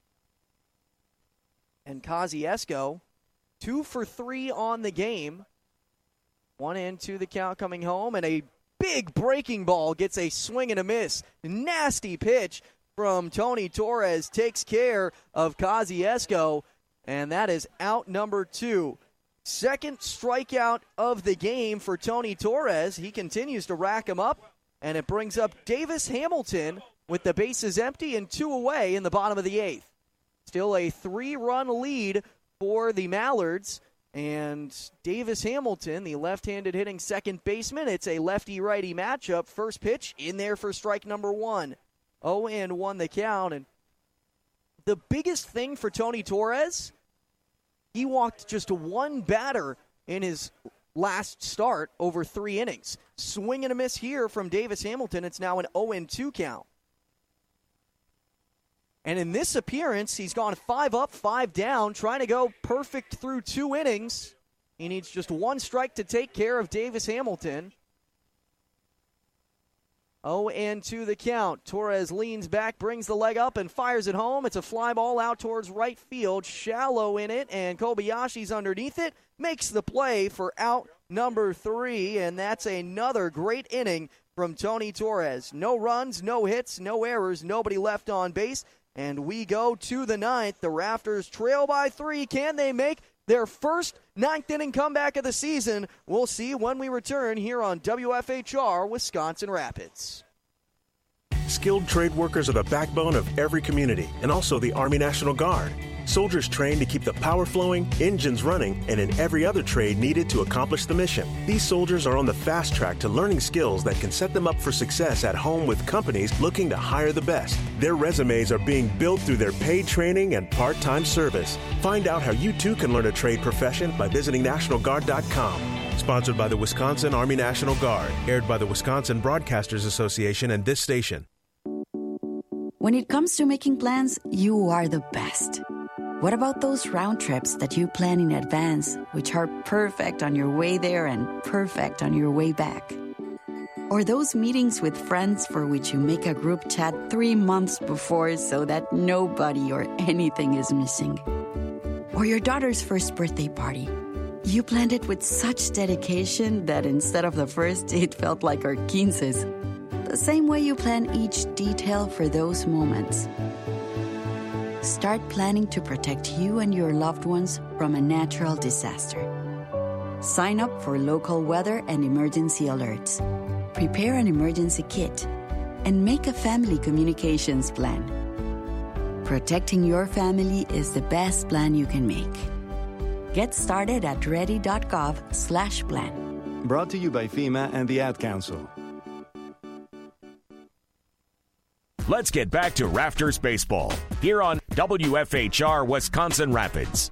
A: And Kosciuszko, 2 for 3 on the game. 1-2 the count coming home, and a big breaking ball gets a swing and a miss. Nasty pitch from Tony Torres takes care of Kosciuszko, and that is out number 2. Second strikeout of the game for Tony Torres. He continues to rack him up, and it brings up Davis Hamilton with the bases empty and 2 away in the bottom of the 8th. Still a 3-run lead for the Mallards, and Davis Hamilton, the left-handed hitting second baseman. It's a lefty-righty matchup. First pitch in there for strike number 1. 0-1 the count, and the biggest thing for Tony Torres, he walked just 1 batter in his last start over 3 innings. Swing and a miss here from Davis Hamilton. It's now an 0-2 count. And in this appearance, he's gone 5 up, 5 down, trying to go perfect through 2 innings. He needs just 1 strike to take care of Davis Hamilton. 0-2 the count. Torres leans back, brings the leg up, and fires it home. It's a fly ball out towards right field. Shallow in it, and Kobayashi's underneath it. Makes the play for out number 3, and that's another great inning from Tony Torres. No runs, no hits, no errors, nobody left on base. And we go to the 9th. The Rafters trail by 3. Can they make their first 9th inning comeback of the season? We'll see when we return here on WFHR Wisconsin Rapids.
R: Skilled trade workers are the backbone of every community, and also the Army National Guard. Soldiers trained to keep the power flowing, engines running, and in every other trade needed to accomplish the mission. These soldiers are on the fast track to learning skills that can set them up for success at home with companies looking to hire the best. Their resumes are being built through their paid training and part-time service. Find out how you too can learn a trade profession by visiting NationalGuard.com. Sponsored by the Wisconsin Army National Guard. Aired by the Wisconsin Broadcasters Association and this station.
S: When it comes to making plans, you are the best. What about those round trips that you plan in advance, which are perfect on your way there and perfect on your way back? Or those meetings with friends for which you make a group chat 3 months before so that nobody or anything is missing? Or your daughter's first birthday party. You planned it with such dedication that instead of the first, it felt like our 15's. The same way you plan each detail for those moments. Start planning to protect you and your loved ones from a natural disaster. Sign up for local weather and emergency alerts. Prepare an emergency kit. And make a family communications plan. Protecting your family is the best plan you can make. Get started at ready.gov/plan.
T: Brought to you by FEMA and the Ad Council.
E: Let's get back to Rafters Baseball here on WFHR Wisconsin Rapids.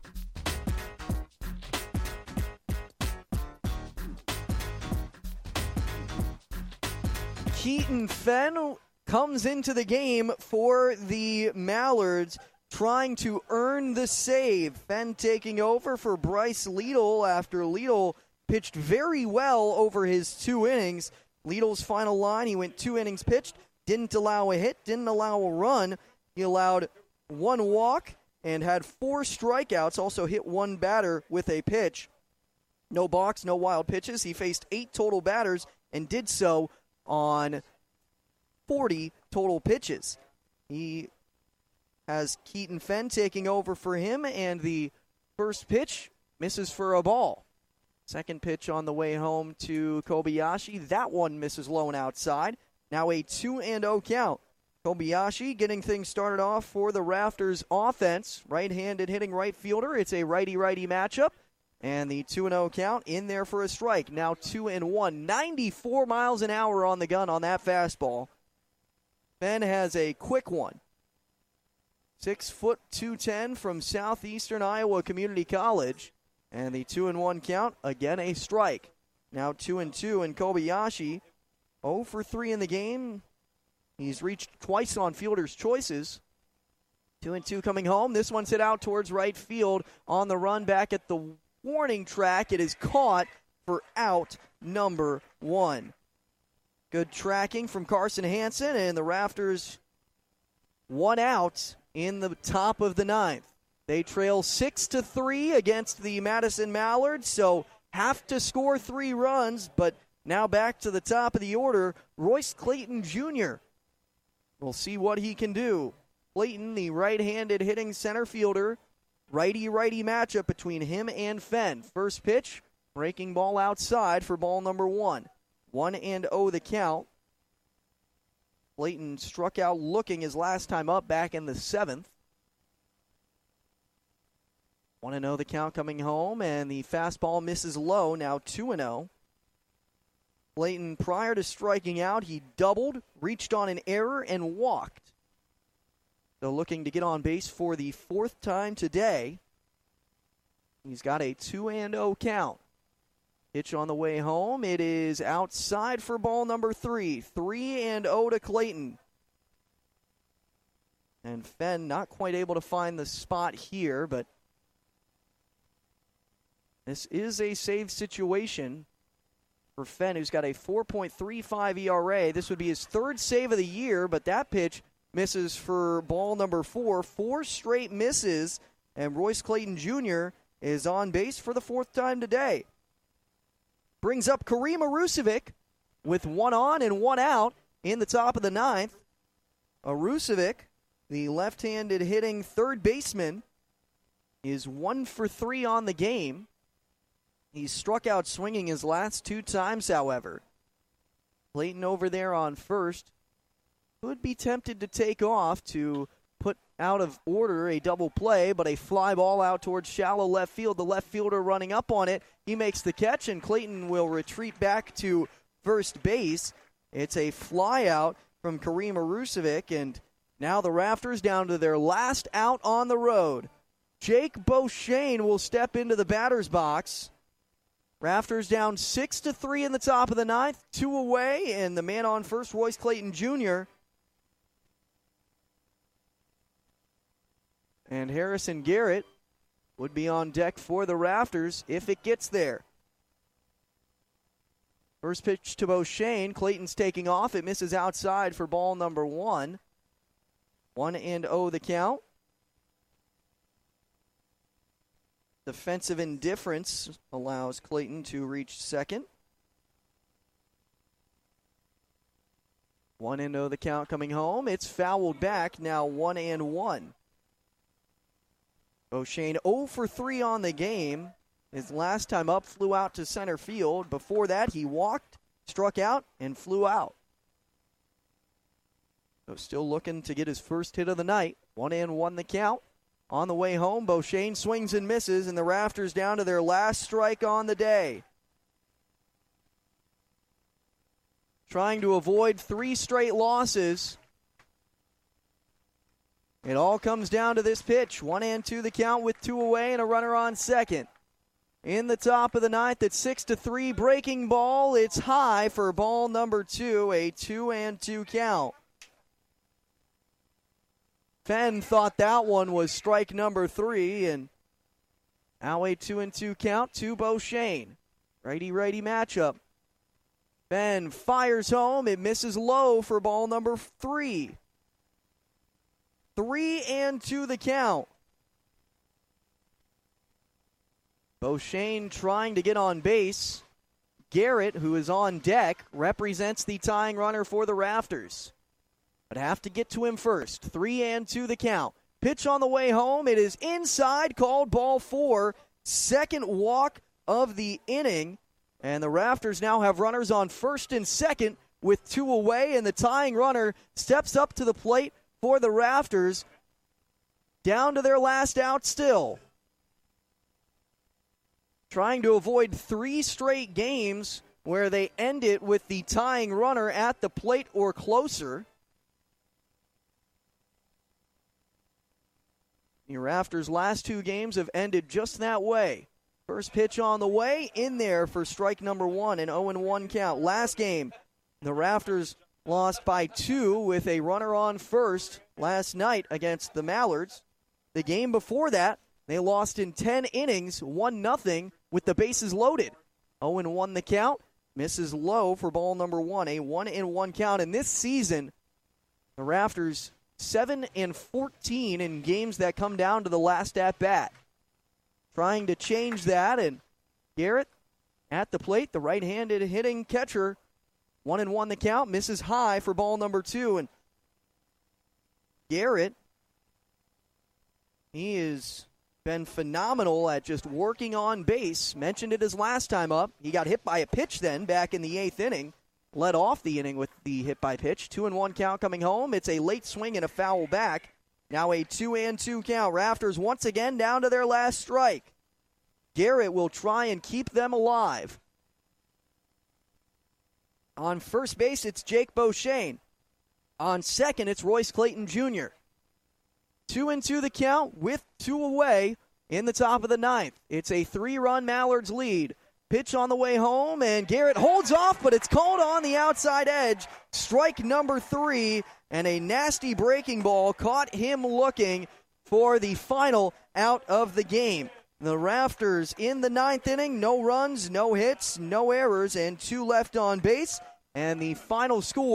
A: Keaton Fenn comes into the game for the Mallards, trying to earn the save. Fenn taking over for Bryce Liedl after Liedl pitched very well over his 2 innings. Liedl's final line, he went 2 innings pitched, didn't allow a hit, didn't allow a run. He allowed 1 walk and had 4 strikeouts, also hit 1 batter with a pitch. No balks, no wild pitches. He faced 8 total batters and did so on 40 total pitches. He has Keaton Fenn taking over for him, and the first pitch misses for a ball. Second pitch on the way home to Kobayashi. That one misses low and outside. Now a 2-0 count. Kobayashi getting things started off for the Rafters offense. Right-handed hitting right fielder. It's a righty-righty matchup. And the 2-0 count in there for a strike. Now 2-1. 94 miles an hour on the gun on that fastball. Fenn has a quick one. 6 foot 210 from Southeastern Iowa Community College. And the 2-1 count, again a strike. Now 2-2, and Kobayashi 0 for 3 in the game. He's reached twice on fielder's choices. 2-2 coming home. This one's hit out towards right field on the run back at the warning track. It is caught for out number 1. Good tracking from Carson Hansen, and the Rafters 1 out in the top of the 9th. They trail 6-3 against the Madison Mallards, so have to score 3 runs, but now back to the top of the order, Royce Clayton Jr. We'll see what he can do. Clayton, the right-handed hitting center fielder, righty-righty matchup between him and Fenn. First pitch, breaking ball outside for ball number 1. 1-0 the count. Clayton struck out looking his last time up back in the 7th. 1-0 the count coming home, and the fastball misses low, now 2-0. Clayton, prior to striking out, he doubled, reached on an error, and walked. So looking to get on base for the 4th time today. He's got a 2-0 count. Pitch on the way home. It is outside for ball number 3. 3-0 to Clayton. And Fenn not quite able to find the spot here, but this is a save situation for Fenn, who's got a 4.35 ERA. This would be his 3rd save of the year, but that pitch misses for ball number 4. 4 straight misses, and Royce Clayton Jr. is on base for the 4th time today. Brings up Kareem Arusevic with 1 on and 1 out in the top of the 9th. Arusevic, the left-handed hitting third baseman, is 1 for 3 on the game. He's struck out swinging his last 2 times, however. Clayton over there on first could be tempted to take off to put out of order a double play, but a fly ball out towards shallow left field. The left fielder running up on it. He makes the catch, and Clayton will retreat back to first base. It's a fly out from Kareem Arusevic, and now the Rafters down to their last out on the road. Jake Beauchene will step into the batter's box. Rafters down 6-3 in the top of the 9th, 2 away, and the man on first, Royce Clayton Jr. And Harrison Garrett would be on deck for the Rafters if it gets there. First pitch to Beauchene. Clayton's taking off. It misses outside for ball number 1. 1-0 the count. Defensive indifference allows Clayton to reach second. 1-0 the count coming home. It's fouled back, now 1-1. Beauchene 0 for 3 on the game. His last time up flew out to center field. Before that, he walked, struck out, and flew out. So still looking to get his first hit of the night. 1-1 the count. On the way home, Beauchene swings and misses, and the Rafters down to their last strike on the day. Trying to avoid 3 straight losses. It all comes down to this pitch. 1-2 the count with 2 away and a runner on second. In the top of the 9th at 6-3, breaking ball. It's high for ball number 2, a 2-2 count. Fenn thought that one was strike number 3, and now a 2-2 count to Beauchene. Righty-righty matchup. Fenn fires home. It misses low for ball number 3. 3-2 the count. Beauchene trying to get on base. Garrett, who is on deck, represents the tying runner for the Rafters. But have to get to him first. 3-2 the count. Pitch on the way home. It is inside, called ball 4. Second walk of the inning. And the Rafters now have runners on first and second with 2 away. And the tying runner steps up to the plate for the Rafters. Down to their last out still. Trying to avoid 3 straight games where they end it with the tying runner at the plate or closer. The Rafters' last 2 games have ended just that way. First pitch on the way, in there for strike number 1, an 0-1 count. Last game, the Rafters lost by 2 with a runner on first last night against the Mallards. The game before that, they lost in 10 innings, 1-0, with the bases loaded. 0-1 the count. Misses low for ball number 1, a 1-1 count. And this season, the Rafters 7-14 in games that come down to the last at bat. Trying to change that, and Garrett at the plate, the right-handed hitting catcher. 1-1 the count, misses high for ball number 2. And Garrett, he has been phenomenal at just working on base. Mentioned it his last time up. He got hit by a pitch then back in the 8th inning. Led off the inning with the hit by pitch. 2-1 count coming home. It's a late swing and a foul back. Now a 2-2 count. Rafters once again down to their last strike. Garrett will try and keep them alive. On first base, it's Jake Beauchene. On second, it's Royce Clayton Jr. 2-2 the count with 2 away in the top of the 9th. It's a 3-run Mallards lead. Pitch on the way home, and Garrett holds off, but it's called on the outside edge. Strike number 3, and a nasty breaking ball caught him looking for the final out of the game. The Rafters in the 9th inning, no runs, no hits, no errors, and 2 left on base. And the final score